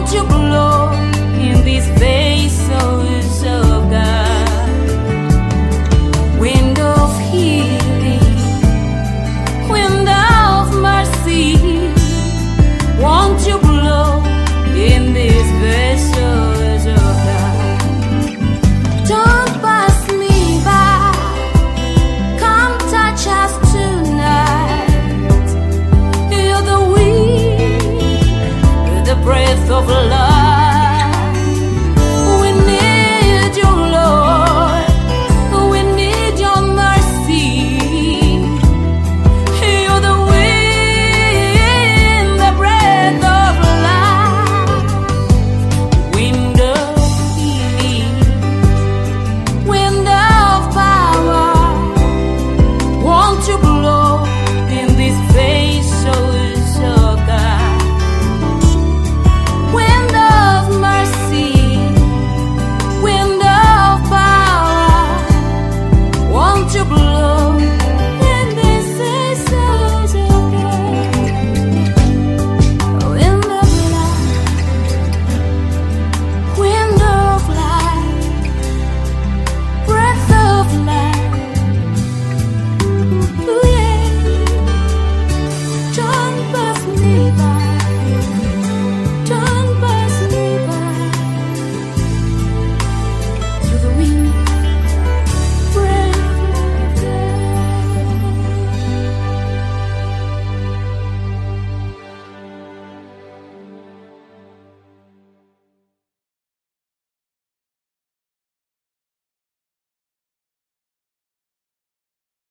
you blow in these vessels of God? Wind of healing, wind of mercy, won't you blow in these vessels of God? Don't pass me by, come touch us tonight. You're the wind, the breath of life. We need you, Lord. We need your mercy. You're the wind, the breath of life. Wind of healing, wind of power, won't you blow in these vessels of God? Wind of mercy, wind of power, won't you blow in these vessels of God? Wind of life, wind of life, breath of life. Ooh, yeah. Don't pass me by.